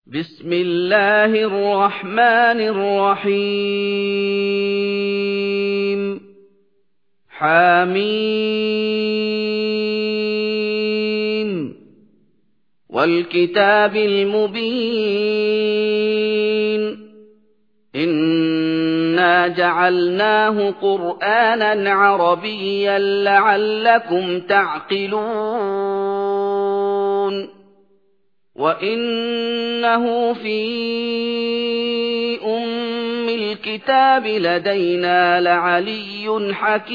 بسم الله الرحمن الرحيم حميم والكتاب المبين إنا جعلناه قرآنا عربيا لعلكم تعقلون وإنه في أم الكتاب لدينا لعلي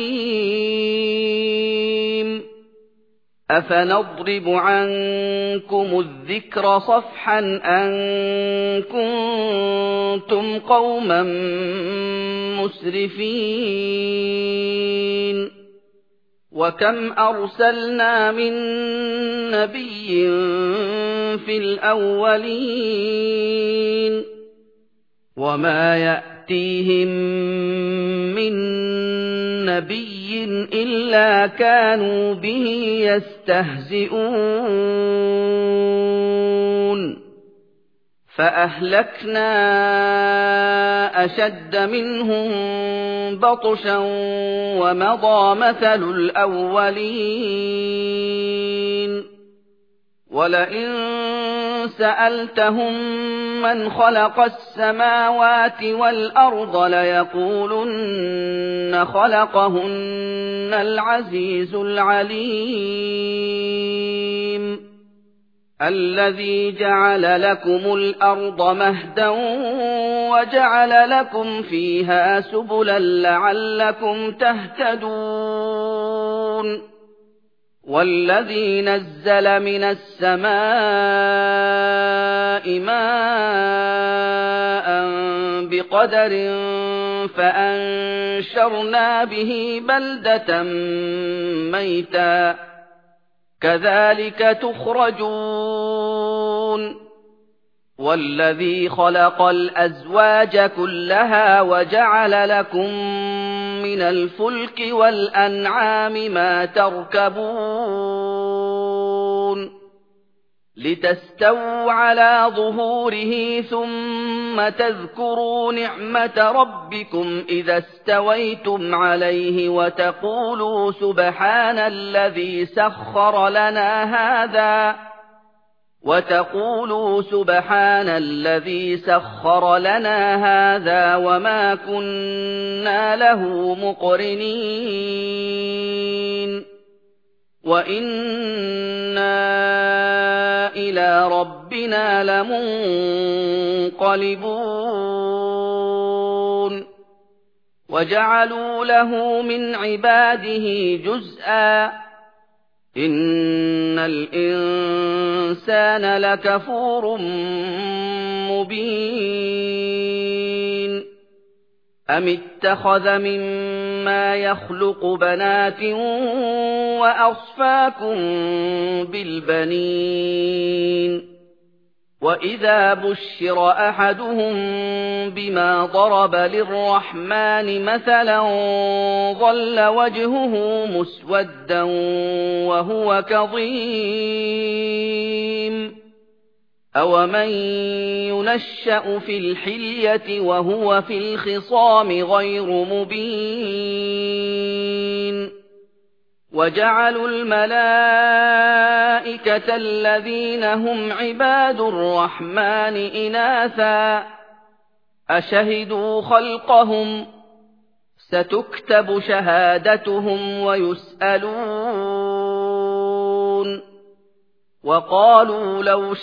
حكيم أفنضرب عنكم الذكر صفحا أن كنتم قوما مسرفين وكم أرسلنا من نبي في الأولين وما يأتيهم من نبي إلا كانوا به يستهزئون فأهلكنا أشد منهم بطشا ومضى مثل الأولين ولئن سألتهم من خلق السماوات والأرض ليقولن خلقهن العزيز العليم الذي جعل لكم الأرض مهدا وجعل لكم فيها سبلا لعلكم تهتدون والذي نزل من السماء ماء بقدر فأنشرنا به بلدة ميتا كذلك تخرجون والذي خلق الأزواج كلها وجعل لكم من الفلك والأنعام ما تركبون لتستووا على ظهوره ثم تذكروا نعمة ربكم إذا استويتم عليه وتقولوا سبحان الذي سخر لنا هذا وما كنا له مقرنين وإنا إلى ربنا لمنقلبون وجعلوا له من عباده جزءا إن الإنسان لكفور مبين أم اتخذ مما يخلق بنات وأصفاكم بالبنين وإذا بشر أحدهم بما ضرب للرحمن مثلا ظل وجهه مسودا وهو كظيم أومن ينشأ في الحلية وهو في الخصام غير مبين وجعلوا الملائكة الذين هم عباد الرحمن إناثا أشهدوا خلقهم ستكتب شهادتهم ويسألون وقالوا لو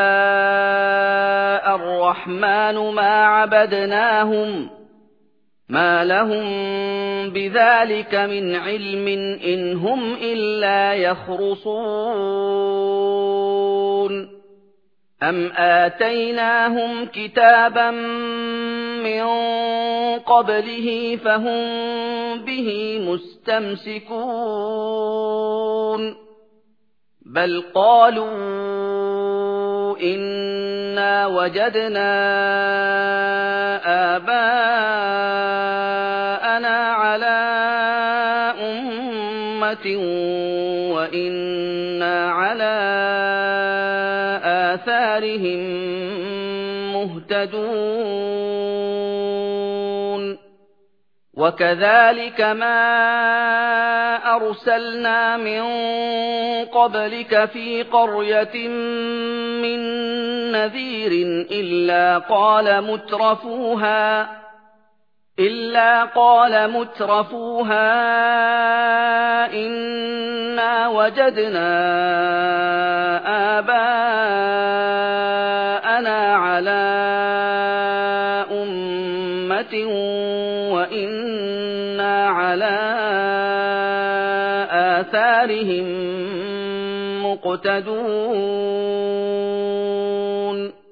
شاء الرحمن ما عبدناهم ما لهم بذلك من علم إن هم إلا يخرصون أم آتيناهم كتابا من قبله فهم به مستمسكون بل قالوا إنا وجدنا آباءنا على أمة وإنا على آثارهم مهتدون وكذلك ما أرسلنا من قبلك في قرية من نذير إلا قال مترفوها إنا وجدنا آباءنا على أمة وإنا على آثارهم مقتدون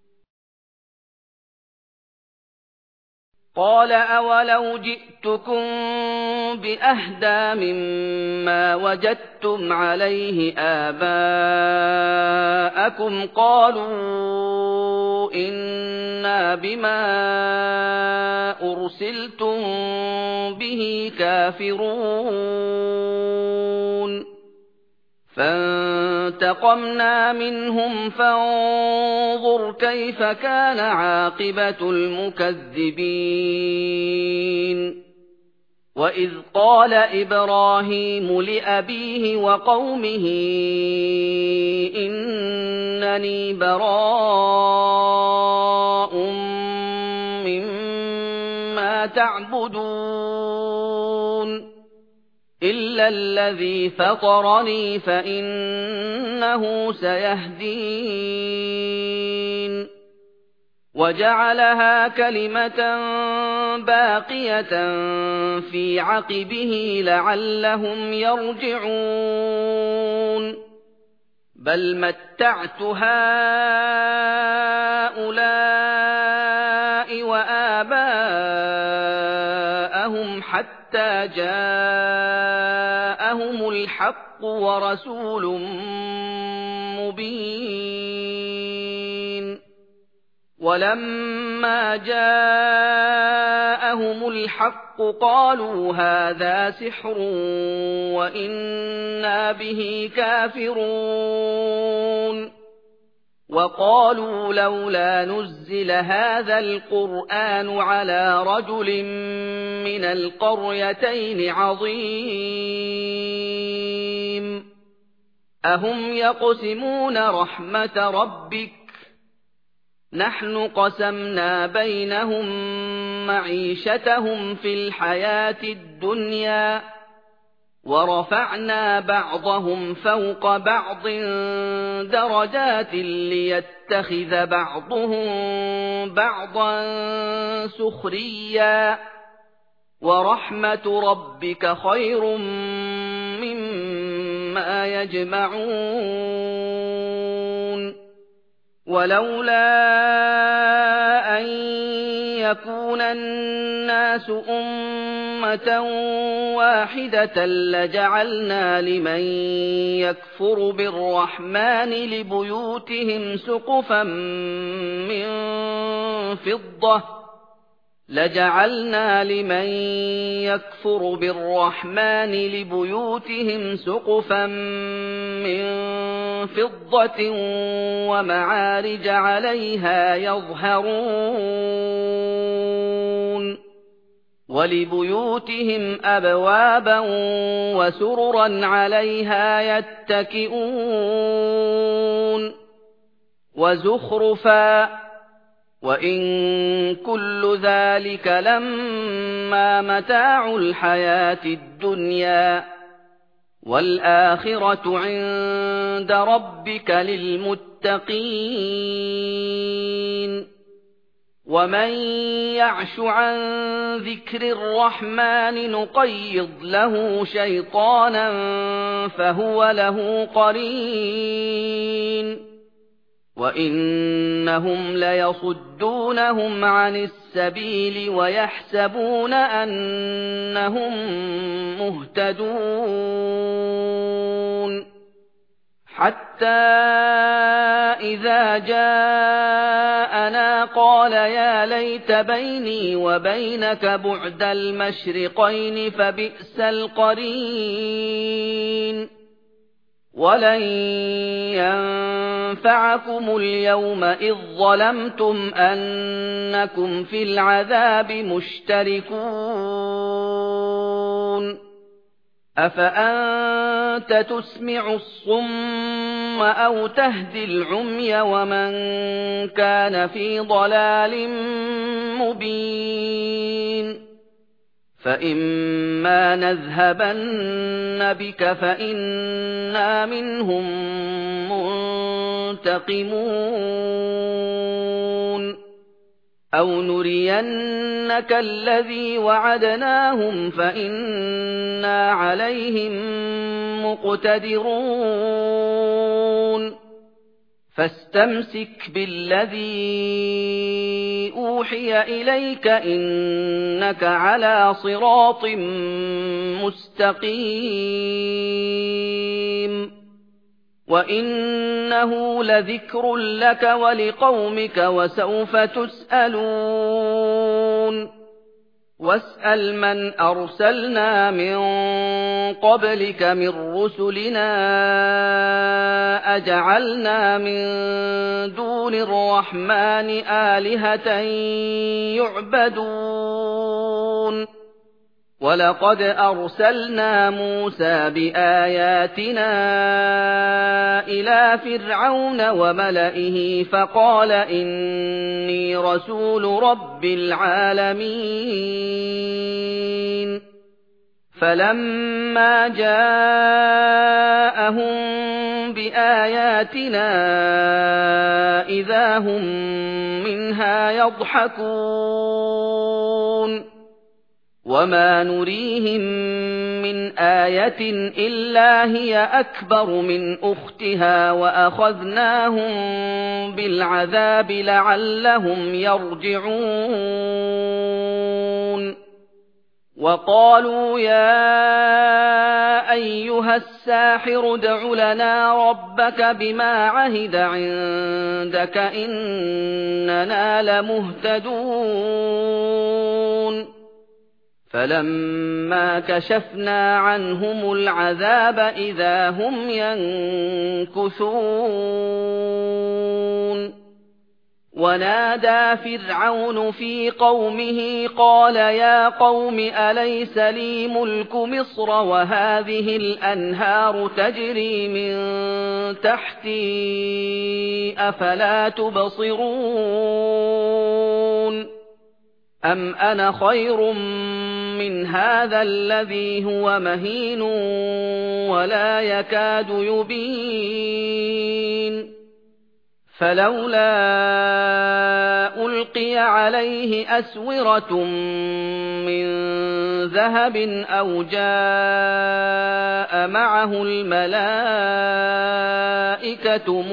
قال أولو جئتكم بأهدى مما وجدتم عليه آباءكم قالوا إنا بما أرسلتم به كافرون فانتقمنا منهم فانظر كيف كان عاقبة المكذبين وإذ قال إبراهيم لأبيه وقومه إنني براء مما تعبدون إلا الذي فطرني فإنه سيهدين وجعلها كلمة باقية في عقبه لعلهم يرجعون بل متعت هؤلاء وآباءهم حتى جاءهم الحق ورسول مبين ولما جاءهم الحق قالوا هذا سحر وإنا به كافرون وقالوا لولا نزل هذا القرآن على رجل من القريتين عظيم أهم يقسمون رحمة ربك نحن قسمنا بينهم معيشتهم في الحياة الدنيا ورفعنا بعضهم فوق بعض درجات ليتخذ بعضهم بعضا سخريا ورحمة ربك خير مما يجمعون ولولا أن يكون الناس أمة واحدة لجعلنا لمن يكفر بالرحمن لبيوتهم سقفا من فضة ومعارج عليها يظهرون ولبيوتهم أبوابا وسررا عليها يتكئون وزخرفا وإن كل ذلك لما متاع الحياة الدنيا والآخرة عند ربك للمتقين ومن يعش عن ذكر الرحمن نقيض له شيطانا فهو له قرين وإنهم ليصدونهم عن السبيل ويحسبون أنهم مهتدون حتى إذا جاءنا قال يا ليت بيني وبينك بعد المشرقين فبئس القرين ولن ينفعكم اليوم إذ ظلمتم أنكم في العذاب مشتركون أفأنت تسمع الصم أو تهدي العمي ومن كان في ضلال مبين فإما نذهبن بك فإنا منهم منتقمون أو نرينك الذي وعدناهم فإنا عليهم مقتدرون فاستمسك بالذي أوحي إليك إنك على صراط مستقيم وإنه لذكر لك ولقومك وسوف تسألون واسأل من أرسلنا من قبلك من رسلنا أجعلنا من دون الرحمن آلهة يعبدون ولقد أرسلنا موسى بآياتنا إلى فرعون وملئه فقال إني رسول رب العالمين فلما جاءهم بآياتنا إذا هم منها يضحكون وما نريهم من آية إلا هي أكبر من أختها وأخذناهم بالعذاب لعلهم يرجعون وقالوا يا أيها الساحر ادع لنا ربك بما عهد عندك إننا لمهتدون فلما كشفنا عنهم العذاب إذا هم ينكثون ونادى فرعون في قومه قال يا قوم أليس لي ملك مصر وهذه الأنهار تجري من تحتي أفلا تبصرون أم أنا خير من هذا الذي هو مهين ولا يكاد يبين فلولا ألقي عليه أسورة من ذهب أو جاء معه الملائكة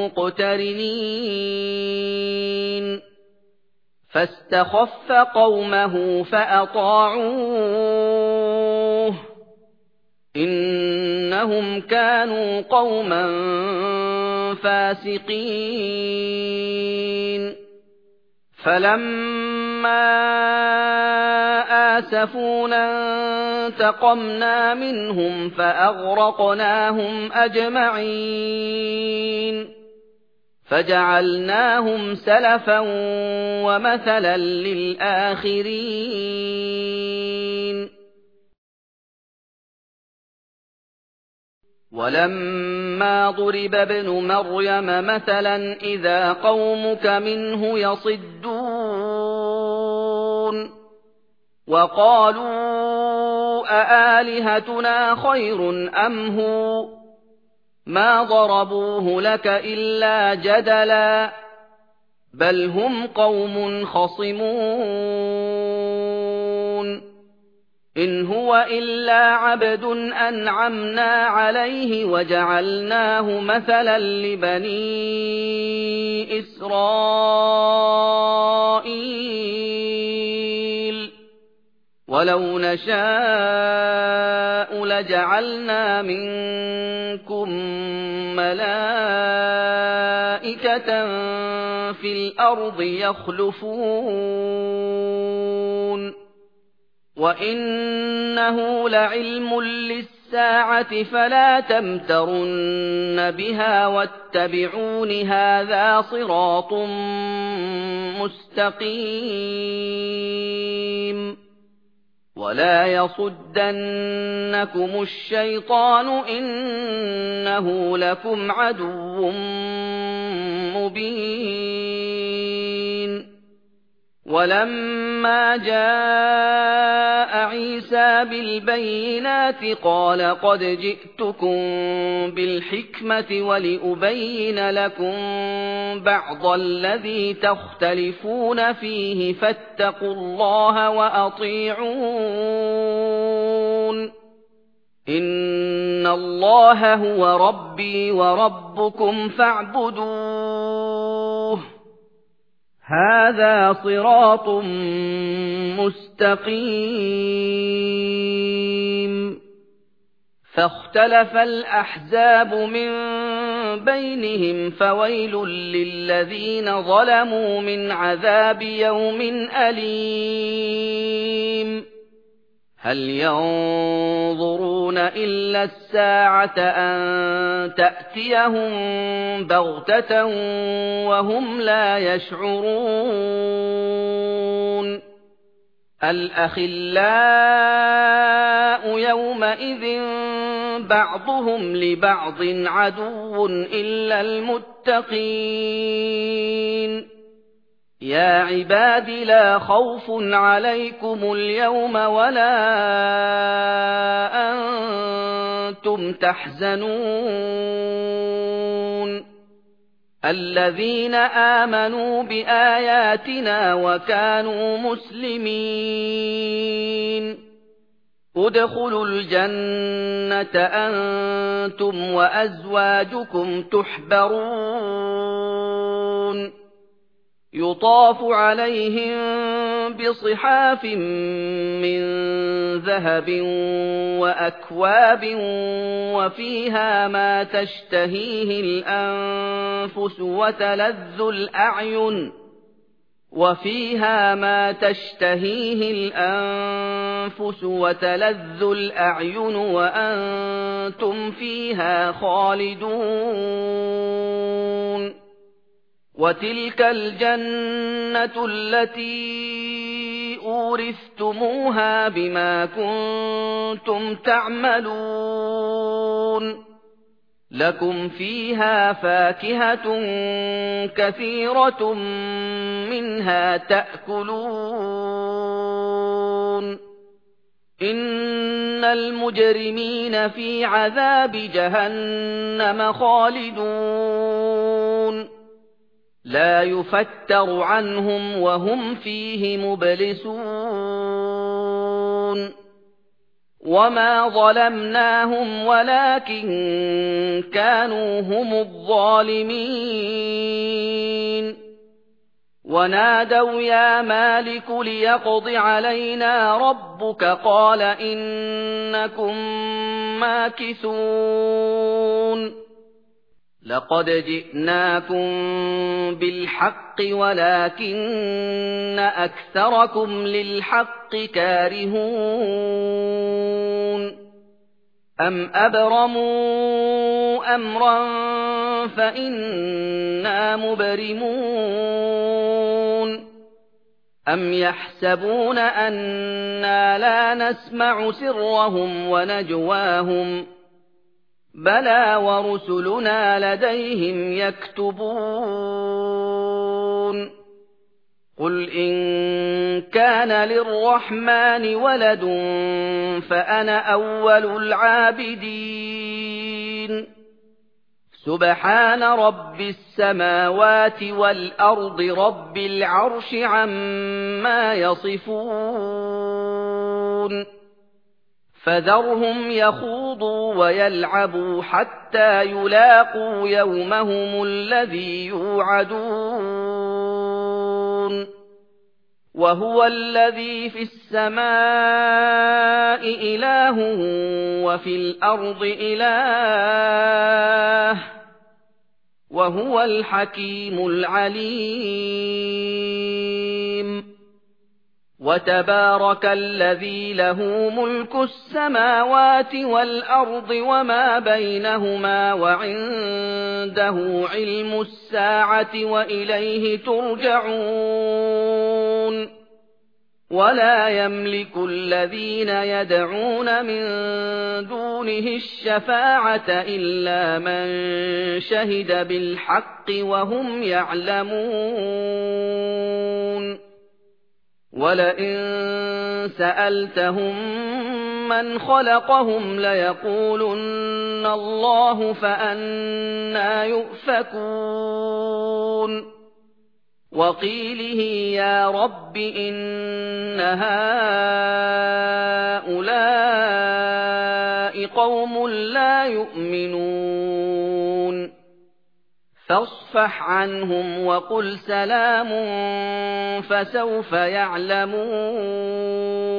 مقترنين فاستخف قومه فأطاعوه إنهم كانوا قوما فاسقين فلما آسفونا انتقمنا منهم فأغرقناهم أجمعين فجعلناهم سلفا ومثلا للآخرين ولما ضرب ابن مريم مثلا إذا قومك منه يصدون وقالوا أآلهتنا خير أم هو ما ضربوه لك إلا جدلا بل هم قوم خصمون إن هو إلا عبد أنعمنا عليه وجعلناه مثلا لبني إسرائيل ولو نشاء لجعلنا منكم ملائكة في الأرض يخلفون وَإِنَّهُ لَعِلْمٌ لِّلسَّاعَةِ فَلَا تَمْتَرُنَّ بِهَا وَاتَّبِعُونِ هَٰذَا صِرَاطٌ مُّسْتَقِيمٌ وَلَا يَصُدَّنَّكُمُ الشَّيْطَانُ إِنَّهُ لَكُمْ عَدُوٌّ مُّبِينٌ وَلَمَّا جَاءَ عِيسَىٰ بِالْبَيِّنَاتِ قَالَ قَدْ جِئْتُكُم بِالْحِكْمَةِ وَلِأُبَيِّنَ لَكُم بَعْضَ الَّذِي تَخْتَلِفُونَ فِيهِ فَاتَّقُوا اللَّهَ وَأَطِيعُونِ إِنَّ اللَّهَ هُوَ رَبِّي وَرَبُّكُمْ فَاعْبُدُوهُ هَٰذَا صِرَاطٌ مُّسْتَقِيمٌ فَاخْتَلَفَ الْأَحْزَابُ مِن بَيْنِهِمْ فَوَيْلٌ لِّلَّذِينَ ظَلَمُوا مِنْ عَذَابِ يَوْمٍ أَلِيمٍ هَلْ يَنظُرُونَ إِلَّا السَّاعَةَ أَن تَأْتِيَهُم بَغْتَةً وَهُمْ لَا يَشْعُرُونَ الْأَخِلَّاءُ يَوْمَئِذٍ بَعْضُهُمْ لِبَعْضٍ عَدُوٌّ إِلَّا الْمُتَّقِينَ يَا عِبَادِ لَا خَوْفٌ عَلَيْكُمُ الْيَوْمَ وَلَا أَنتُمْ تَحْزَنُونَ الَّذِينَ آمَنُوا بِآيَاتِنَا وَكَانُوا مُسْلِمِينَ ادْخُلُوا الْجَنَّةَ أَنتُمْ وَأَزْوَاجُكُمْ تُحْبَرُونَ يُطَافُ عَلَيْهِم بِصِحَافٍ مِّن ذَهَبٍ وَأَكْوَابٍ وَفِيهَا مَا تَشْتَهِيهِ الْأَنفُسُ وَتَلَذُّ الْأَعْيُنُ وَأَنتُمْ فِيهَا خَالِدُونَ وَتِلْكَ الْجَنَّةُ الَّتِي أُورِثْتُمُوهَا بِمَا كُنتُمْ تَعْمَلُونَ لَكُمْ فِيهَا فَاكِهَةٌ كَثِيرَةٌ مِنْهَا تَأْكُلُونَ إِنَّ الْمُجْرِمِينَ فِي عَذَابِ جَهَنَّمَ خَالِدُونَ لَا يُفَتَّرُ عَنْهُمْ وَهُمْ فِيهِ مُبْلِسُونَ وَمَا ظَلَمْنَاهُمْ وَلَكِن كَانُوا هُمُ الظَّالِمِينَ وَنَادَوْا يَا مَالِكُ لِيَقْضِ عَلَيْنَا رَبُّكَ قَالَ إِنَّكُم مَّاكِثُونَ لَقَدْ جِئْنَاكُم بِالْحَقِّ وَلَكِنَّ أَكْثَرَكُمْ لِلْحَقِّ كَارِهُونَ أَمْ أَبْرَمُوا أَمْرًا فَإِنَّا مُبْرِمُونَ أَمْ يَحْسَبُونَ أَنَّا لَا نَسْمَعُ سِرَّهُمْ وَنَجْوَاهُمْ بَلَىٰ وَرُسُلُنَا لَدَيْهِمْ يَكْتُبُونَ قُلْ إِن كَانَ لِلرَّحْمَٰنِ وَلَدٌ فَأَنَا أَوَّلُ الْعَابِدِينَ سُبْحَانَ رَبِّ السَّمَاوَاتِ وَالْأَرْضِ رَبِّ الْعَرْشِ عَمَّا يَصِفُونَ فَذَرْهُمْ يَخُوضُوا وَيَلْعَبُوا حَتَّىٰ يُلَاقُوا يَوْمَهُمُ الَّذِي يُوعَدُونَ وَهُوَ الَّذِي فِي السَّمَاءِ إِلَٰهٌ وَفِي الْأَرْضِ إِلَٰهٌ وَهُوَ الْحَكِيمُ الْعَلِيمُ وتبارك الذي له ملك السماوات والأرض وما بينهما وعنده علم الساعة وإليه ترجعون ولا يملك الذين يدعون من دونه الشفاعة إلا من شهد بالحق وهم يعلمون ولئن سألتهم من خلقهم ليقولن الله فأنى يؤفكون وقيله يا رب إن هؤلاء قوم لا يؤمنون فاصفح عنهم وقل سلام فسوف يعلمون